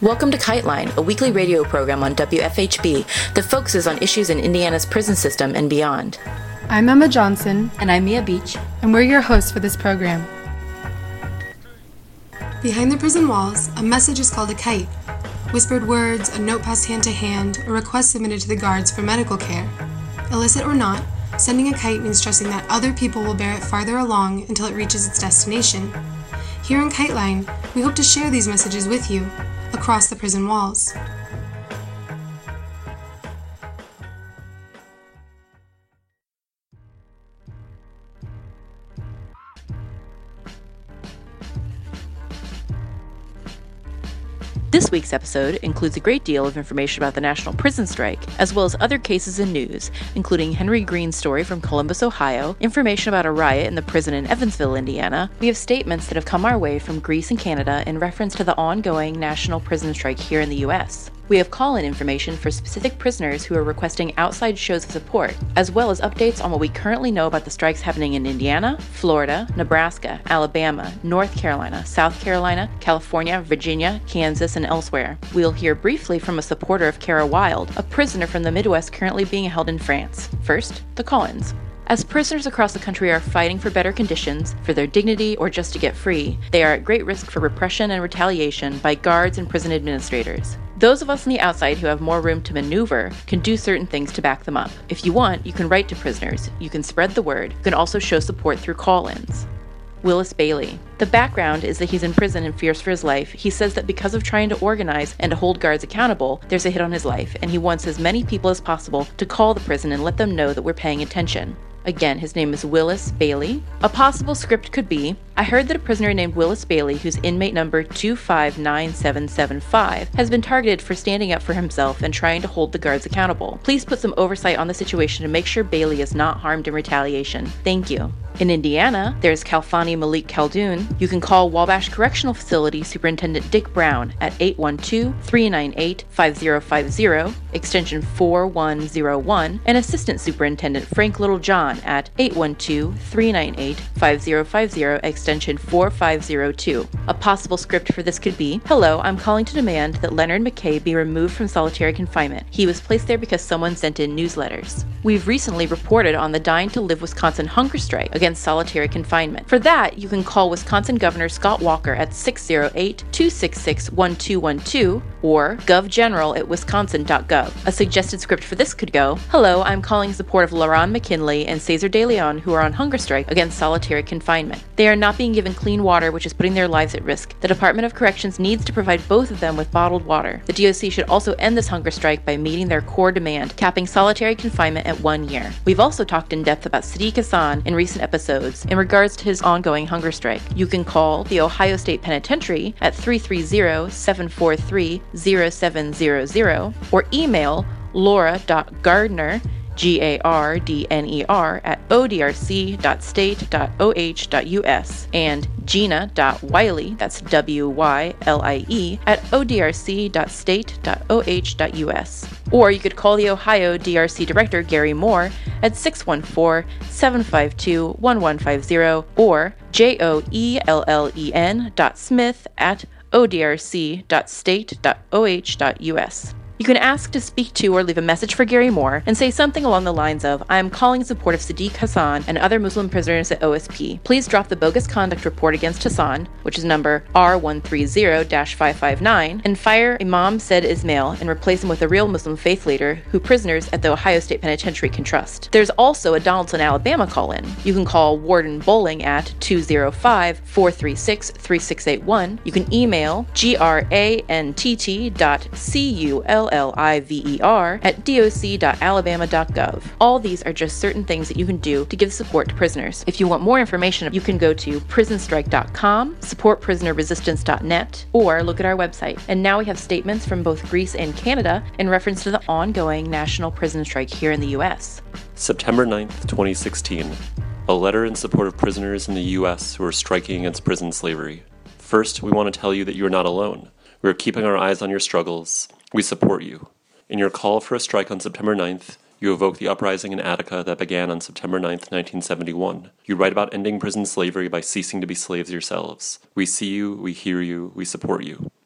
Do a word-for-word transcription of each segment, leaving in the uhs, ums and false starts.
Welcome to KiteLine, a weekly radio program on W F H B that focuses on issues in Indiana's prison system and beyond. I'm Emma Johnson. And I'm Mia Beach. And we're your hosts for this program. Behind the prison walls, a message is called a kite. Whispered words, a note passed hand to hand, a request submitted to the guards for medical care. Illicit or not, sending a kite means trusting that other people will bear it farther along until it reaches its destination. Here on KiteLine, we hope to share these messages with you, across the prison walls. This week's episode includes a great deal of information about the National Prison Strike, as well as other cases and news, including Henry Green's story from Columbus, Ohio, information about a riot in the prison in Evansville, Indiana. We have statements that have come our way from Greece and Canada in reference to the ongoing National Prison Strike here in the U S. We have call-in information for specific prisoners who are requesting outside shows of support, as well as updates on what we currently know about the strikes happening in Indiana, Florida, Nebraska, Alabama, North Carolina, South Carolina, California, Virginia, Kansas, and elsewhere. We'll hear briefly from a supporter of Kara Wilde, a prisoner from the Midwest currently being held in France. First, the call-ins. As prisoners across the country are fighting for better conditions, for their dignity, or just to get free, they are at great risk for repression and retaliation by guards and prison administrators. Those of us on the outside who have more room to maneuver can do certain things to back them up. If you want, you can write to prisoners, you can spread the word, you can also show support through call-ins. Willis Bailey. The background is that he's in prison and fears for his life. He says that because of trying to organize and to hold guards accountable, there's a hit on his life, and he wants as many people as possible to call the prison and let them know that we're paying attention. Again, his name is Willis Bailey. A possible script could be, I heard that a prisoner named Willis Bailey, whose inmate number two five nine seven seven five, has been targeted for standing up for himself and trying to hold the guards accountable. Please put some oversight on the situation to make sure Bailey is not harmed in retaliation. Thank you. In Indiana, there's Khalfani Malik Khaldoon. You can call Wabash Correctional Facility Superintendent Dick Brown at eight one two, three nine eight, five zero five zero, extension four one zero one, and Assistant Superintendent Frank Littlejohn at eight one two, three nine eight, five zero five zero, extension four five zero two. A possible script for this could be, hello, I'm calling to demand that Leonard McKay be removed from solitary confinement. He was placed there because someone sent in newsletters. We've recently reported on the Dying to Live Wisconsin hunger strike against solitary confinement. For that, you can call Wisconsin Governor Scott Walker at six zero eight, two six six, one two one two or govgeneral at wisconsin dot gov. A suggested script for this could go, hello, I'm calling in support of LaRon McKinley and Cesar De Leon, who are on hunger strike against solitary confinement. They are not being given clean water, which is putting their lives at risk. The Department of Corrections needs to provide both of them with bottled water. The D O C should also end this hunger strike by meeting their core demand, capping solitary confinement at one year. We've also talked in depth about Sadiq Hassan in recent episodes in regards to his ongoing hunger strike. You can call the Ohio State Penitentiary at three three zero, seven four three, zero seven zero zero or email laura dot gardner, G A R D N E R, at o d r c dot state dot o h dot u s and Gina dot Wiley, that's W Y L I E, at o d r c dot state dot o h dot u s. Or you could call the Ohio D R C Director, Gary Moore, at six one four, seven five two, one one five zero or J O E L L E N dot Smith at o d r c dot state dot o h dot u s. You can ask to speak to or leave a message for Gary Moore and say something along the lines of, I am calling in support of Sadiq Hassan and other Muslim prisoners at O S P. Please drop the bogus conduct report against Hassan, which is number R one three zero dash five five nine, and fire Imam Said Ismail and replace him with a real Muslim faith leader who prisoners at the Ohio State Penitentiary can trust. There's also a Donaldson, Alabama call-in. You can call Warden Bowling at two zero five, four three six, three six eight one. You can email grantt dot cul L I V E R at doc dot alabama dot gov. All these are just certain things that you can do to give support to prisoners. If you want more information, you can go to prison strike dot com, support prisoner resistance dot net, or look at our website. And now we have statements from both Greece and Canada in reference to the ongoing national prison strike here in the U S. September ninth, twenty sixteen. A letter in support of prisoners in the U S who are striking against prison slavery. First, we want to tell you that you are not alone. We are keeping our eyes on your struggles. We support you. In your call for a strike on September ninth, you evoke the uprising in Attica that began on September ninth, nineteen seventy-one. You write about ending prison slavery by ceasing to be slaves yourselves. We see you, we hear you, we support you.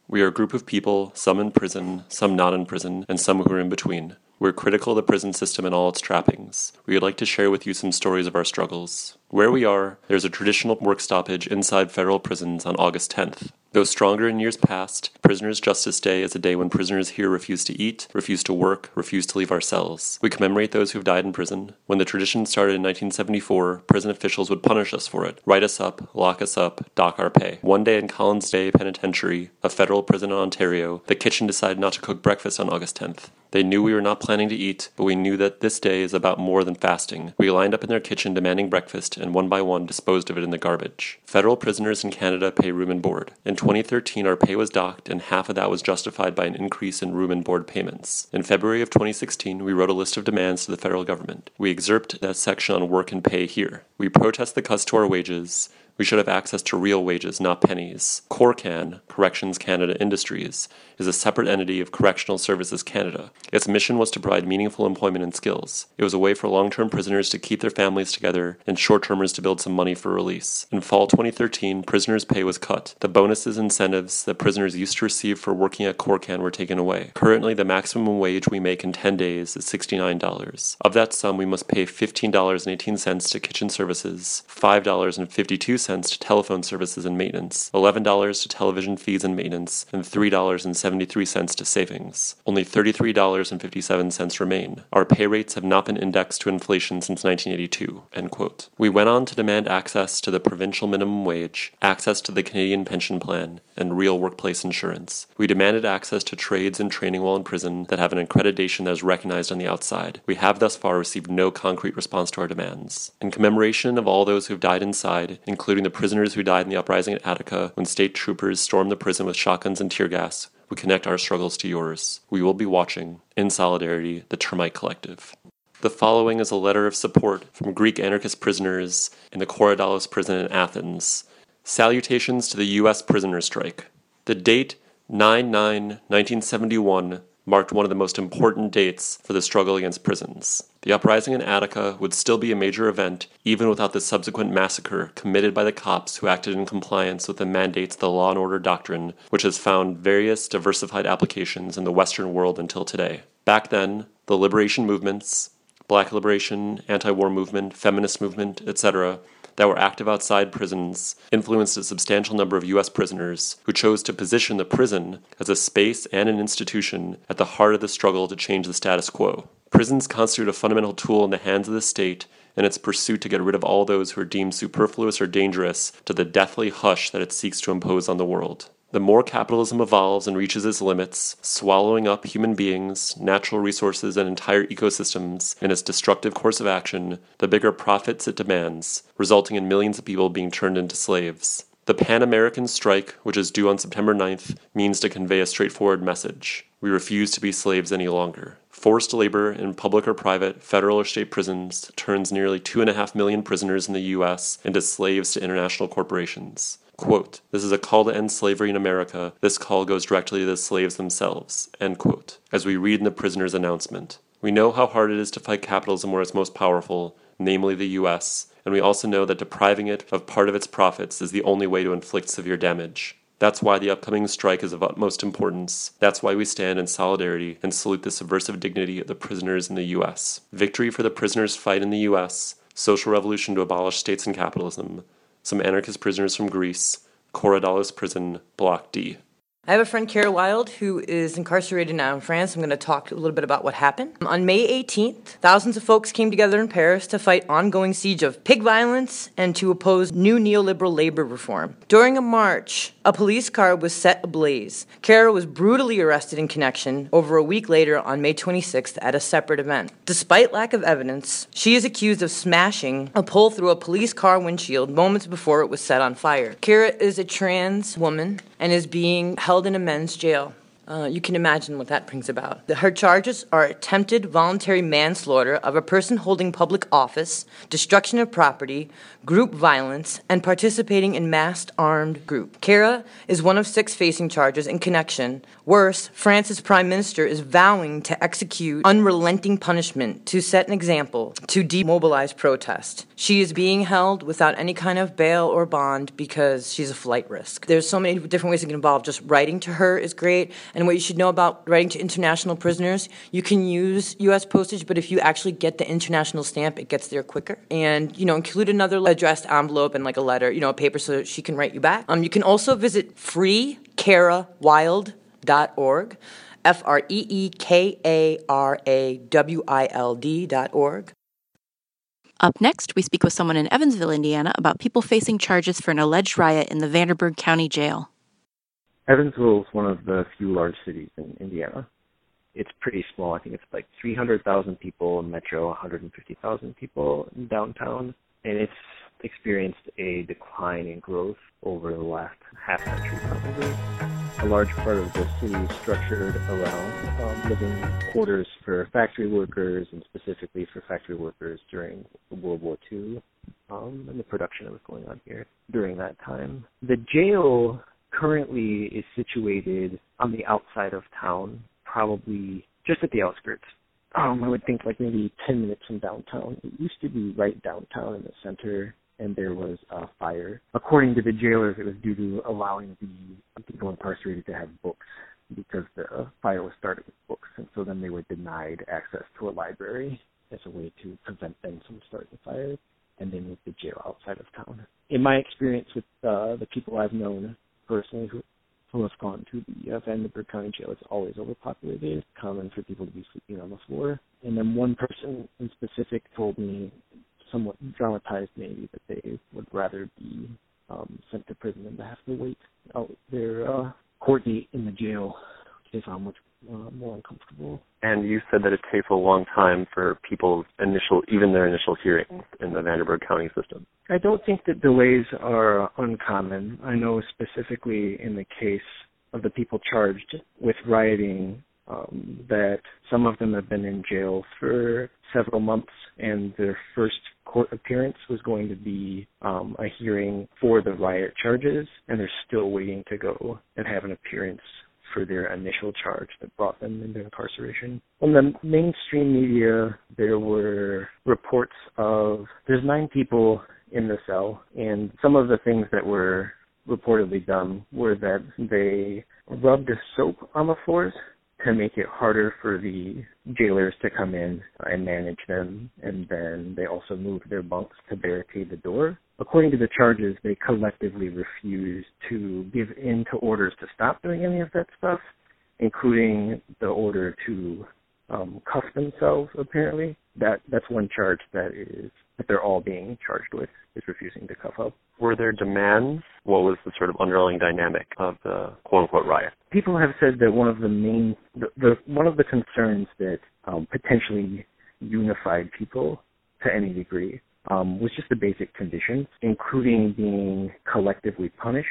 We are a group of people, some in prison, some not in prison, and some who are in between. We're critical of the prison system and all its trappings. We would like to share with you some stories of our struggles. Where we are, there's a traditional work stoppage inside federal prisons on August tenth. Though stronger in years past, Prisoners' Justice Day is a day when prisoners here refuse to eat, refuse to work, refuse to leave our cells. We commemorate those who have died in prison. When the tradition started in nineteen seventy-four, prison officials would punish us for it, write us up, lock us up, dock our pay. One day in Collins Day Penitentiary, a federal prison in Ontario, the kitchen decided not to cook breakfast on August tenth. They knew we were not planning to eat, but we knew that this day is about more than fasting. We lined up in their kitchen demanding breakfast, and one by one disposed of it in the garbage. Federal prisoners in Canada pay room and board. In twenty thirteen, our pay was docked, and half of that was justified by an increase in room and board payments. In February of twenty sixteen, we wrote a list of demands to the federal government. We excerpt that section on work and pay here. We protest the cuts to our wages. We should have access to real wages, not pennies. CORCAN, Corrections Canada Industries, is a separate entity of Correctional Services Canada. Its mission was to provide meaningful employment and skills. It was a way for long-term prisoners to keep their families together and short-termers to build some money for release. In fall twenty thirteen, prisoners' pay was cut. The bonuses and incentives that prisoners used to receive for working at CORCAN were taken away. Currently, the maximum wage we make in ten days is sixty-nine dollars. Of that sum, we must pay fifteen dollars and eighteen cents to kitchen services, five dollars and fifty-two cents to telephone services and maintenance, eleven dollars to television fees and maintenance, and three dollars and seventy-three cents to savings. Only thirty-three dollars and fifty-seven cents remain. Our pay rates have not been indexed to inflation since nineteen eighty-two. End quote. We went on to demand access to the provincial minimum wage, access to the Canadian pension plan, and real workplace insurance. We demanded access to trades and training while in prison that have an accreditation that is recognized on the outside. We have thus far received no concrete response to our demands. In commemoration of all those who have died inside, including the prisoners who died in the uprising at Attica when state troopers stormed the prison with shotguns and tear gas, we connect our struggles to yours. We will be watching. In solidarity, the Termite Collective. The following is a letter of support from Greek anarchist prisoners in the Korydallos prison in Athens. Salutations to the U S prisoner strike. The date nine nine nineteen seventy-one marked one of the most important dates for the struggle against prisons. The uprising in Attica would still be a major event, even without the subsequent massacre committed by the cops who acted in compliance with the mandates of the law and order doctrine, which has found various diversified applications in the Western world until today. Back then, the liberation movements, Black liberation, anti-war movement, feminist movement, et cetera, that were active outside prisons influenced a substantial number of U S prisoners who chose to position the prison as a space and an institution at the heart of the struggle to change the status quo. Prisons constitute a fundamental tool in the hands of the state in its pursuit to get rid of all those who are deemed superfluous or dangerous to the deathly hush that it seeks to impose on the world. The more capitalism evolves and reaches its limits, swallowing up human beings, natural resources, and entire ecosystems in its destructive course of action, the bigger profits it demands, resulting in millions of people being turned into slaves. The Pan-American strike, which is due on September ninth, means to convey a straightforward message. We refuse to be slaves any longer. Forced labor in public or private, federal or state prisons turns nearly two and a half million prisoners in the U S into slaves to international corporations. Quote, "This is a call to end slavery in America. This call goes directly to the slaves themselves," end quote, as we read in the prisoner's announcement. We know how hard it is to fight capitalism where it's most powerful, namely the U S, and we also know that depriving it of part of its profits is the only way to inflict severe damage. That's why the upcoming strike is of utmost importance. That's why we stand in solidarity and salute the subversive dignity of the prisoners in the U S. Victory for the prisoners' fight in the U S, social revolution to abolish states and capitalism, some anarchist prisoners from Greece, Korydallos Prison, Block D. I have a friend, Kara Wild, who is incarcerated now in France. I'm going to talk a little bit about what happened. On May eighteenth, thousands of folks came together in Paris to fight ongoing siege of pig violence and to oppose new neoliberal labor reform. During a march, a police car was set ablaze. Kara was brutally arrested in connection over a week later on May twenty-sixth at a separate event. Despite lack of evidence, she is accused of smashing a pole through a police car windshield moments before it was set on fire. Kara is a trans woman and is being held in a men's jail. Uh, you can imagine what that brings about. Her charges are attempted voluntary manslaughter of a person holding public office, destruction of property, group violence, and participating in massed armed group. Kara is one of six facing charges in connection. Worse, France's prime minister is vowing to execute unrelenting punishment to set an example to demobilize protest. She is being held without any kind of bail or bond because she's a flight risk. There's so many different ways to get involved. Just writing to her is great. And what you should know about writing to international prisoners, you can use U S postage, but if you actually get the international stamp, it gets there quicker. And, you know, include another addressed envelope and like a letter, you know, a paper so she can write you back. Um, you can also visit free kara wild dot org, F R E E K A R A W I L D dot org. Up next, we speak with someone in Evansville, Indiana, about people facing charges for an alleged riot in the Vanderburgh County Jail. Evansville is one of the few large cities in Indiana. It's pretty small. I think it's like three hundred thousand people in Metro, one hundred fifty thousand people in downtown. And it's experienced a decline in growth over the last half century probably. A large part of the city is structured around um, living quarters for factory workers, and specifically for factory workers during World War Two um, and the production that was going on here during that time. The jail currently is situated on the outside of town, probably just at the outskirts. Um, I would think like maybe ten minutes from downtown. It used to be right downtown in the center, and there was a fire. According to the jailers, it was due to allowing the people incarcerated to have books because the fire was started with books, and so then they were denied access to a library as a way to prevent them from starting the fire, and they moved the jail outside of town. In my experience with uh, the people I've known personally who, who have gone to the uh, Vanderburgh County Jail, it's always overpopulated. It's common for people to be sleeping on the floor. And then one person in specific told me, somewhat dramatized maybe, that they would rather be um, sent to prison than to have to wait out their uh, court date in the jail, which they found much uh, more uncomfortable. And you said that it takes a long time for people's initial, even their initial hearings in the Vanderburgh County system. I don't think that delays are uncommon. I know specifically in the case of the people charged with rioting um, that some of them have been in jail for several months, and their first court appearance was going to be um, a hearing for the riot charges, and they're still waiting to go and have an appearance for their initial charge that brought them into incarceration. On the mainstream media, there were reports of there's nine people in the cell, and some of the things that were reportedly done were that they rubbed soap on the floors to make it harder for the jailers to come in and manage them, and then they also moved their bunks to barricade the door. According to the charges, they collectively refused to give in to orders to stop doing any of that stuff, including the order to um, cuff themselves, apparently. That That's one charge that is that they're all being charged with, is refusing to cuff up. Were there demands? What was the sort of underlying dynamic of the quote-unquote riot? People have said that one of the main, the, the one of the concerns that um, potentially unified people to any degree um, was just the basic conditions, including being collectively punished.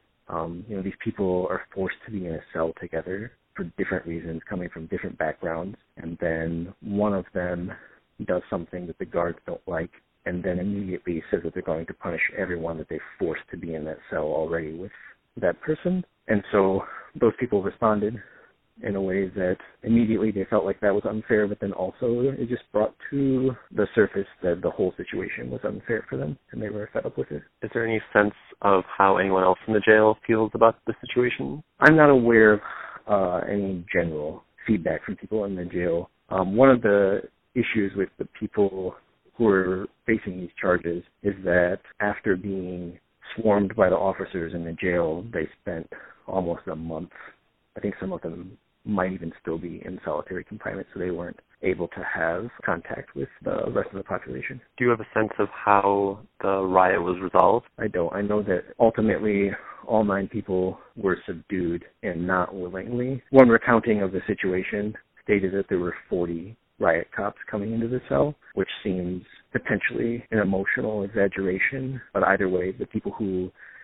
Um, you know, these people are forced to be in a cell together for different reasons, coming from different backgrounds, and then one of them does something that the guards don't like, and then immediately says that they're going to punish everyone that they forced to be in that cell already with that person. And so those people responded in a way that immediately they felt like that was unfair, but then also it just brought to the surface that the whole situation was unfair for them, and they were fed up with it. Is there any sense of how anyone else in the jail feels about the situation? I'm not aware of uh, any general feedback from people in the jail. Um, one of the issues with the people who are facing these charges is that after being swarmed by the officers in the jail, they spent almost a month. I think some of them might even still be in solitary confinement, so they weren't able to have contact with the rest of the population. Do you have a sense of how the riot was resolved? I don't. I know that ultimately all nine people were subdued, and not willingly. One recounting of the situation stated that there were forty riot cops coming into the cell, which seems potentially an emotional exaggeration. But either way, the people who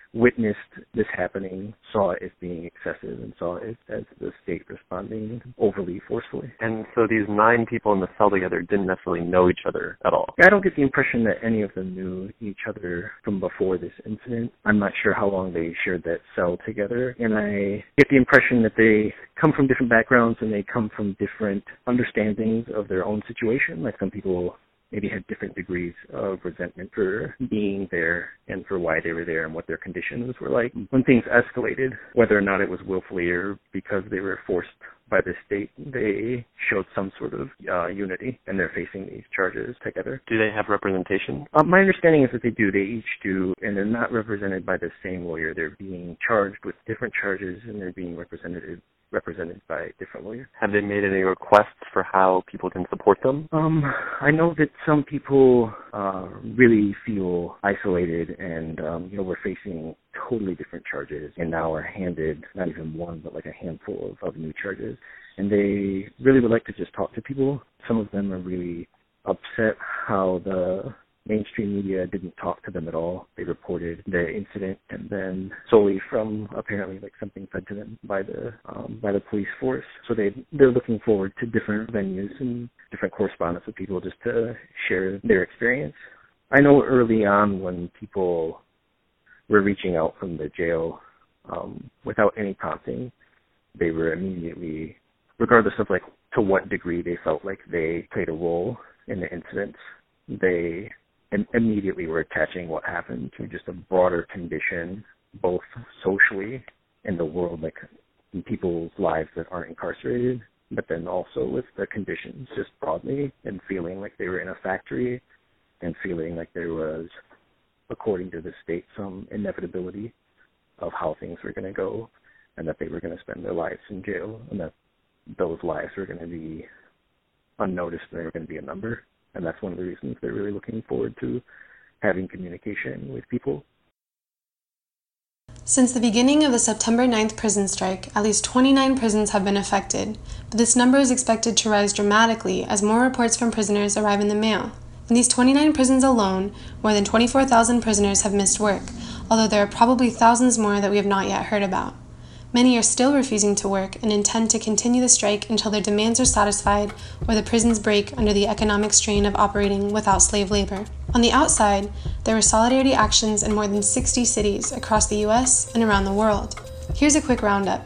witnessed this happening saw it as being excessive and saw it as the state responding overly forcefully. And so these nine people in the cell together didn't necessarily know each other at all. I don't get the impression that any of them knew each other from before this incident. I'm not sure how long they shared that cell together, and I get the impression that they come from different backgrounds and they come from different understandings of their own situation. Like some people maybe had different degrees of resentment for being there and for why they were there and what their conditions were like. When things escalated, whether or not it was willfully or because they were forced by the state, they showed some sort of uh, unity, and they're facing these charges together. Do they have representation? Uh, my understanding is that they do. They each do, and they're not represented by the same lawyer. They're being charged with different charges, and they're being represented represented by different lawyers. Have they made any requests for how people can support them? Um, I know that some people uh, really feel isolated, and um, you know, we're facing totally different charges, and now are handed not even one, but like a handful of, of new charges. And they really would like to just talk to people. Some of them are really upset how the mainstream media didn't talk to them at all. They reported the incident, and then solely from apparently like something fed to them by the um, by the police force. So they they're looking forward to different venues and different correspondence with people just to share their experience. I know early on when people were reaching out from the jail um, without any prompting, they were immediately, regardless of like to what degree they felt like they played a role in the incidents, they and immediately we're attaching what happened to just a broader condition, both socially in the world, like in people's lives that aren't incarcerated, but then also with the conditions just broadly, and feeling like they were in a factory and feeling like there was, according to the state, some inevitability of how things were going to go, and that they were going to spend their lives in jail, and that those lives were going to be unnoticed, and they were going to be a number. And that's one of the reasons they're really looking forward to having communication with people. Since the beginning of the September ninth prison strike, at least twenty-nine prisons have been affected, but this number is expected to rise dramatically as more reports from prisoners arrive in the mail. In these twenty-nine prisons alone, more than twenty-four thousand prisoners have missed work, although there are probably thousands more that we have not yet heard about. Many are still refusing to work and intend to continue the strike until their demands are satisfied or the prisons break under the economic strain of operating without slave labor. On the outside, there were solidarity actions in more than sixty cities across the U S and around the world. Here's a quick roundup.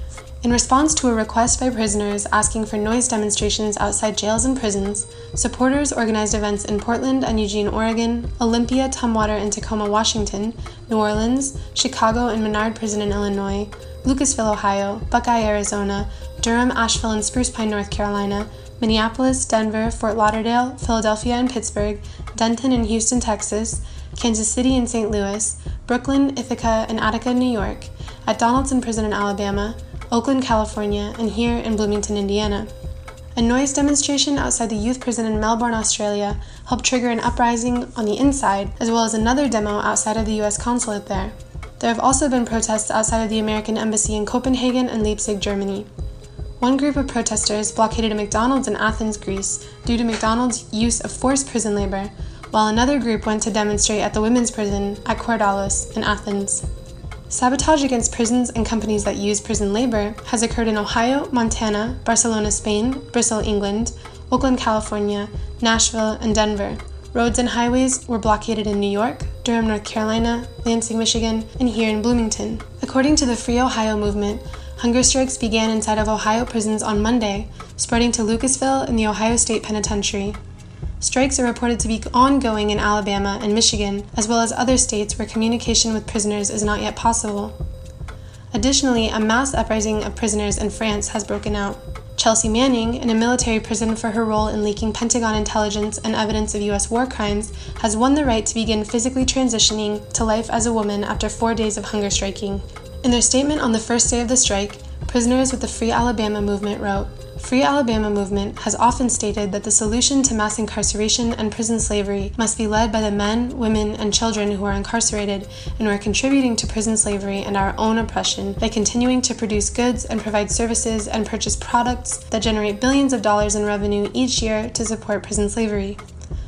In response to a request by prisoners asking for noise demonstrations outside jails and prisons, supporters organized events in Portland and Eugene, Oregon, Olympia, Tumwater, and Tacoma, Washington, New Orleans, Chicago and Menard Prison in Illinois, Lucasville, Ohio, Buckeye, Arizona, Durham, Asheville, and Spruce Pine, North Carolina, Minneapolis, Denver, Fort Lauderdale, Philadelphia, and Pittsburgh, Denton and Houston, Texas, Kansas City and Saint Louis, Brooklyn, Ithaca, and Attica, New York, at Donaldson Prison in Alabama, Oakland, California, and here in Bloomington, Indiana. A noise demonstration outside the youth prison in Melbourne, Australia, helped trigger an uprising on the inside, as well as another demo outside of the U S consulate there. There have also been protests outside of the American Embassy in Copenhagen and Leipzig, Germany. One group of protesters blockaded a McDonald's in Athens, Greece, due to McDonald's use of forced prison labor, while another group went to demonstrate at the women's prison at Kordalos in Athens. Sabotage against prisons and companies that use prison labor has occurred in Ohio, Montana, Barcelona, Spain, Bristol, England, Oakland, California, Nashville, and Denver. Roads and highways were blockaded in New York, Durham, North Carolina, Lansing, Michigan, and here in Bloomington. According to the Free Ohio movement, hunger strikes began inside of Ohio prisons on Monday, spreading to Lucasville and the Ohio State Penitentiary. Strikes are reported to be ongoing in Alabama and Michigan, as well as other states where communication with prisoners is not yet possible. Additionally, a mass uprising of prisoners in France has broken out. Chelsea Manning, in a military prison for her role in leaking Pentagon intelligence and evidence of U S war crimes, has won the right to begin physically transitioning to life as a woman after four days of hunger striking. In their statement on the first day of the strike, prisoners with the Free Alabama movement wrote, Free Alabama movement has often stated that the solution to mass incarceration and prison slavery must be led by the men, women, and children who are incarcerated and who are contributing to prison slavery and our own oppression by continuing to produce goods and provide services and purchase products that generate billions of dollars in revenue each year to support prison slavery.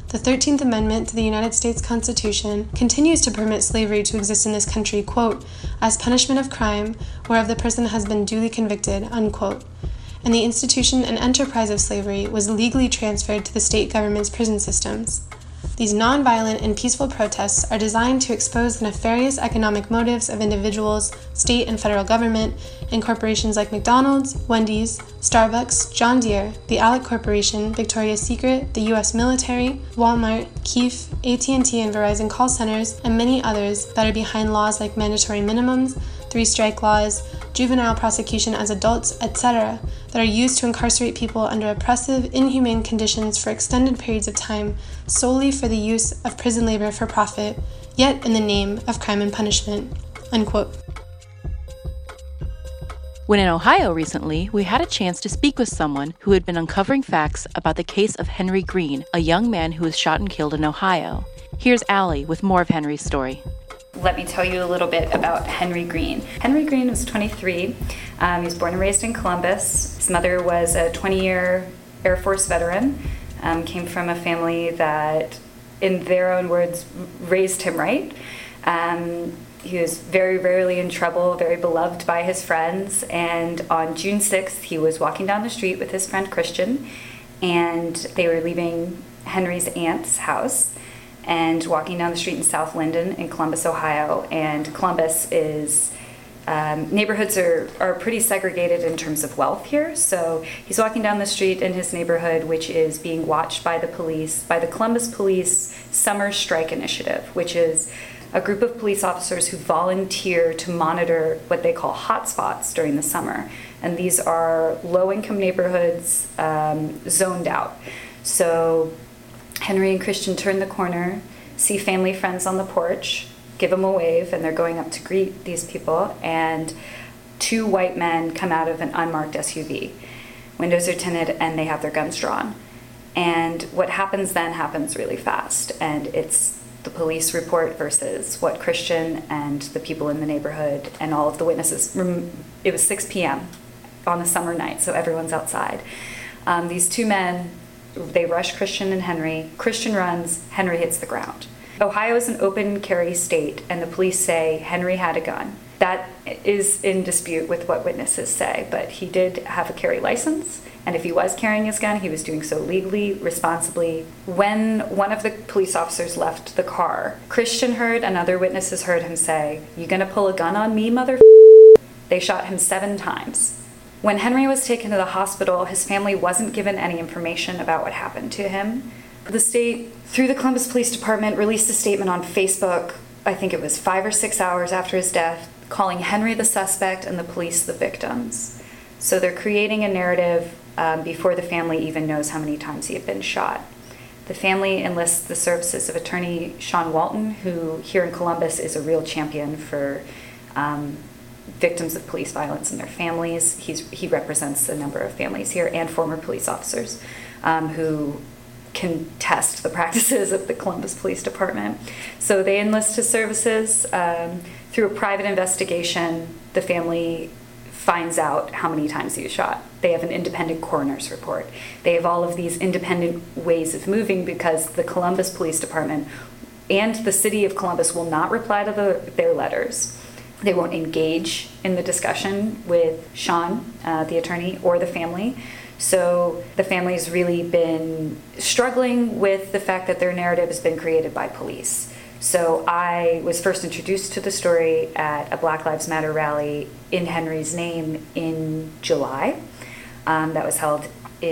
The thirteenth Amendment to the United States Constitution continues to permit slavery to exist in this country, quote, as punishment of crime whereof the person has been duly convicted, unquote. And the institution and enterprise of slavery was legally transferred to the state government's prison systems. These nonviolent and peaceful protests are designed to expose the nefarious economic motives of individuals, state and federal government, and corporations like McDonald's, Wendy's, Starbucks, John Deere, the Alec Corporation, Victoria's Secret, the U S military, Walmart, Keefe, A T and T and Verizon call centers, and many others that are behind laws like mandatory minimums, three-strike laws, juvenile prosecution as adults, et cetera, that are used to incarcerate people under oppressive, inhumane conditions for extended periods of time solely for the use of prison labor for profit, yet in the name of crime and punishment, unquote. When in Ohio recently, we had a chance to speak with someone who had been uncovering facts about the case of Henry Green, a young man who was shot and killed in Ohio. Here's Allie with more of Henry's story. Let me tell you a little bit about Henry Green. Henry Green was twenty-three. Um, he was born and raised in Columbus. His mother was a twenty-year Air Force veteran, um, came from a family that, in their own words, raised him right. Um, he was very rarely in trouble, very beloved by his friends, and on June sixth, he was walking down the street with his friend Christian, and they were leaving Henry's aunt's house and walking down the street in South Linden in Columbus, Ohio. And Columbus is, um, neighborhoods are, are pretty segregated in terms of wealth here. So he's walking down the street in his neighborhood, which is being watched by the police, by the Columbus Police Summer Strike Initiative, which is a group of police officers who volunteer to monitor what they call hotspots during the summer. And these are low-income neighborhoods um, zoned out. So Henry and Christian turn the corner, see family friends on the porch, give them a wave, and they're going up to greet these people, and two white men come out of an unmarked S U V. Windows are tinted, and they have their guns drawn. And what happens then happens really fast, and it's the police report versus what Christian and the people in the neighborhood and all of the witnesses. It was six p.m. on a summer night, so everyone's outside. Um, these two men, they rush Christian and Henry. Christian runs, Henry hits the ground. Ohio is an open carry state, and the police say Henry had a gun. That is in dispute with what witnesses say, but he did have a carry license, and if he was carrying his gun, he was doing so legally, responsibly. When one of the police officers left the car, Christian heard and other witnesses heard him say, "You gonna pull a gun on me, mother?" They shot him seven times. When Henry was taken to the hospital, his family wasn't given any information about what happened to him. The state, through the Columbus Police Department, released a statement on Facebook, I think it was five or six hours after his death, calling Henry the suspect and the police the victims. So they're creating a narrative um, before the family even knows how many times he had been shot. The family enlists the services of attorney Sean Walton, who here in Columbus is a real champion for um, victims of police violence and their families. He's, he represents a number of families here and former police officers um, who contest the practices of the Columbus Police Department. So they enlist his services. Um, through a private investigation, the family finds out how many times he was shot. They have an independent coroner's report. They have all of these independent ways of moving because the Columbus Police Department and the city of Columbus will not reply to the, their letters. They won't engage in the discussion with Sean, uh, the attorney, or the family. So the family's really been struggling with the fact that their narrative has been created by police. So I was first introduced to the story at a Black Lives Matter rally in Henry's name in July. Um, that was held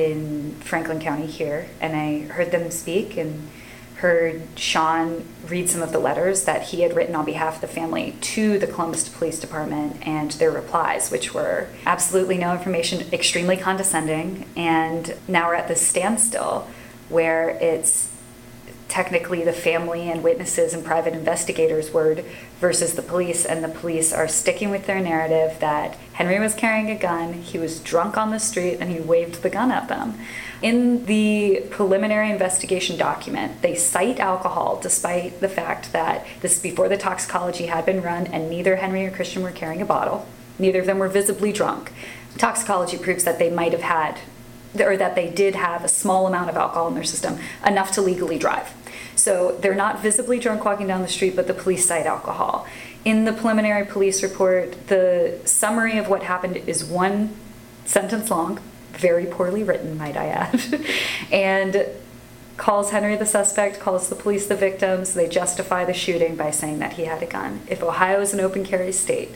in Franklin County here, and I heard them speak and heard Sean read some of the letters that he had written on behalf of the family to the Columbus Police Department and their replies, which were absolutely no information, extremely condescending. And now we're at this standstill where it's technically the family and witnesses and private investigators' word versus the police, and the police are sticking with their narrative that Henry was carrying a gun, he was drunk on the street, and he waved the gun at them. In the preliminary investigation document, they cite alcohol despite the fact that this is before the toxicology had been run and neither Henry or Christian were carrying a bottle. Neither of them were visibly drunk. Toxicology proves that they might have had or that they did have a small amount of alcohol in their system, enough to legally drive. So they're not visibly drunk walking down the street, but the police cite alcohol. In the preliminary police report, the summary of what happened is one sentence long, very poorly written, might I add, and calls Henry the suspect, calls the police the victims. They justify the shooting by saying that he had a gun. If Ohio is an open carry state,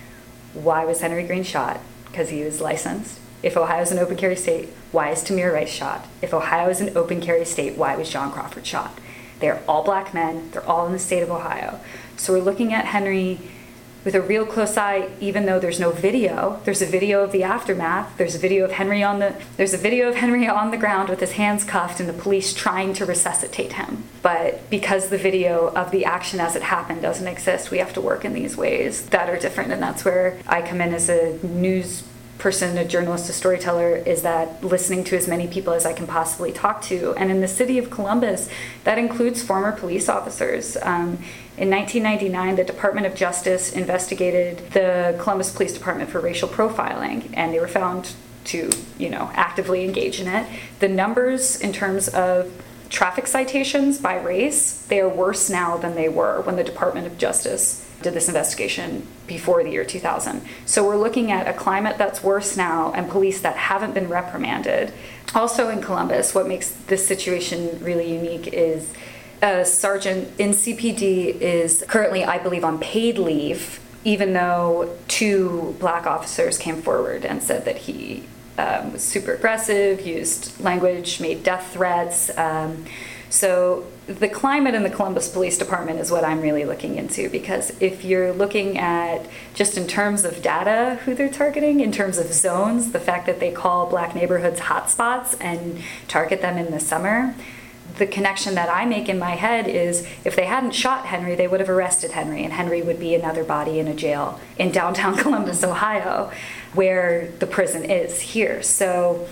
why was Henry Green shot? Because he was licensed. If Ohio is an open carry state, why is Tamir Rice shot? If Ohio is an open carry state, why was John Crawford shot? They're all black men. They're all in the state of Ohio. So we're looking at Henry with a real close eye, even though there's no video. There's a video of the aftermath. There's a video of Henry on the there's a video of Henry on the ground with his hands cuffed and the police trying to resuscitate him. But because the video of the action as it happened doesn't exist, we have to work in these ways that are different. And that's where I come in as a news person, a journalist, a storyteller, is that listening to as many people as I can possibly talk to. And in the city of Columbus, that includes former police officers. Um, in nineteen ninety-nine, the Department of Justice investigated the Columbus Police Department for racial profiling, and they were found to, you know, actively engage in it. The numbers in terms of traffic citations by race, they are worse now than they were when the Department of Justice did this investigation before the year two thousand. So we're looking at a climate that's worse now and police that haven't been reprimanded. Also in Columbus, what makes this situation really unique is a sergeant in C P D is currently, I believe, on paid leave, even though two black officers came forward and said that he um, was super aggressive, used language, made death threats. Um, so the climate in the Columbus Police Department is what I'm really looking into, because if you're looking at just in terms of data who they're targeting, in terms of zones, the fact that they call black neighborhoods hotspots and target them in the summer, the connection that I make in my head is if they hadn't shot Henry, they would have arrested Henry, and Henry would be another body in a jail in downtown Columbus, Ohio, where the prison is here. So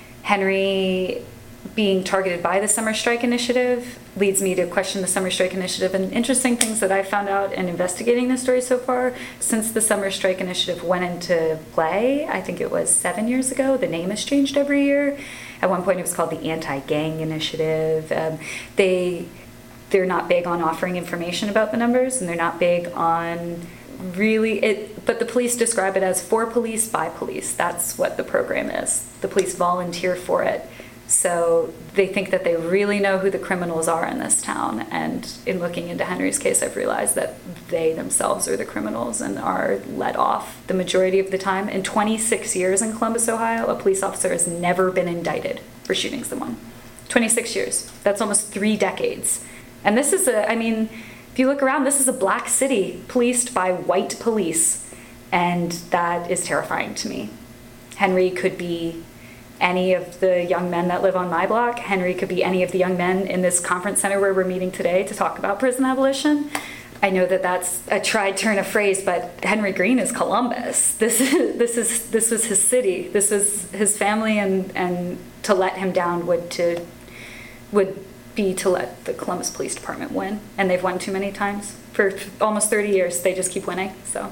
Henry being targeted by the Summer Strike Initiative leads me to question the Summer Strike Initiative. And interesting things that I found out in investigating this story so far, since the Summer Strike Initiative went into play, I think it was seven years ago, the name has changed every year. At one point it was called the Anti-Gang Initiative. Um, they, they're not big on offering information about the numbers, and they're not big on really, it, but the police describe it as for police, by police. That's what the program is. The police volunteer for it. So they think that they really know who the criminals are in this town. And in looking into Henry's case, I've realized that they themselves are the criminals and are let off the majority of the time. In twenty-six years in Columbus, Ohio, a police officer has never been indicted for shooting someone. twenty-six years. That's almost three decades. And this is a, I mean, if you look around, this is a black city policed by white police. And that is terrifying to me. Henry could be any of the young men that live on my block. Henry could be any of the young men in this conference center where we're meeting today to talk about prison abolition. I know that that's a tried turn of phrase, but Henry Green is Columbus. This is this is this was his city. This was his family, and and to let him down would to would be to let the Columbus Police Department win, and they've won too many times for almost thirty years. They just keep winning. So.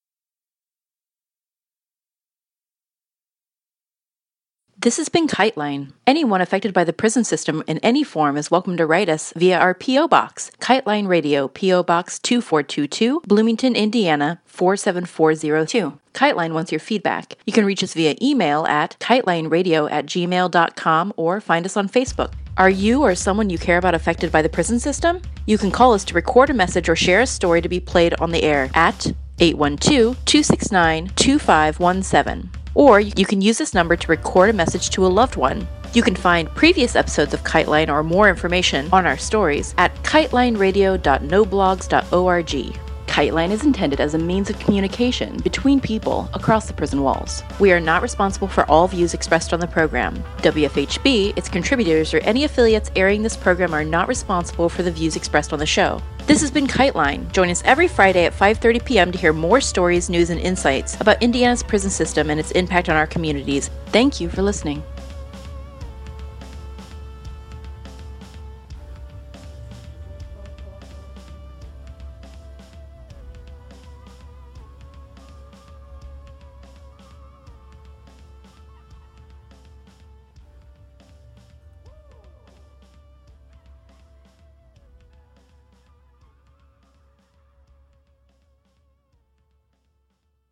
This has been KiteLine. Anyone affected by the prison system in any form is welcome to write us via our P O Box, KiteLine Radio, P O Box two four two two, Bloomington, Indiana, four seven four zero two. KiteLine wants your feedback. You can reach us via email at kitelineradio at gmail dot com or find us on Facebook. Are you or someone you care about affected by the prison system? You can call us to record a message or share a story to be played on the air at eight one two, two six nine, two five one seven. Or you can use this number to record a message to a loved one. You can find previous episodes of KiteLine or more information on our stories at kiteline radio dot no blogs dot org. KiteLine is intended as a means of communication between people across the prison walls. We are not responsible for all views expressed on the program. W F H B, its contributors, or any affiliates airing this program are not responsible for the views expressed on the show. This has been KiteLine. Join us every Friday at five thirty p.m. to hear more stories, news, and insights about Indiana's prison system and its impact on our communities. Thank you for listening.